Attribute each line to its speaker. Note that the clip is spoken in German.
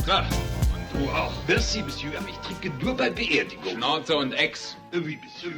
Speaker 1: Na, und du auch.
Speaker 2: Merci, Monsieur, aber ich trinke nur bei Beerdigung.
Speaker 1: Schnauze und Ex.
Speaker 2: Oui, Monsieur.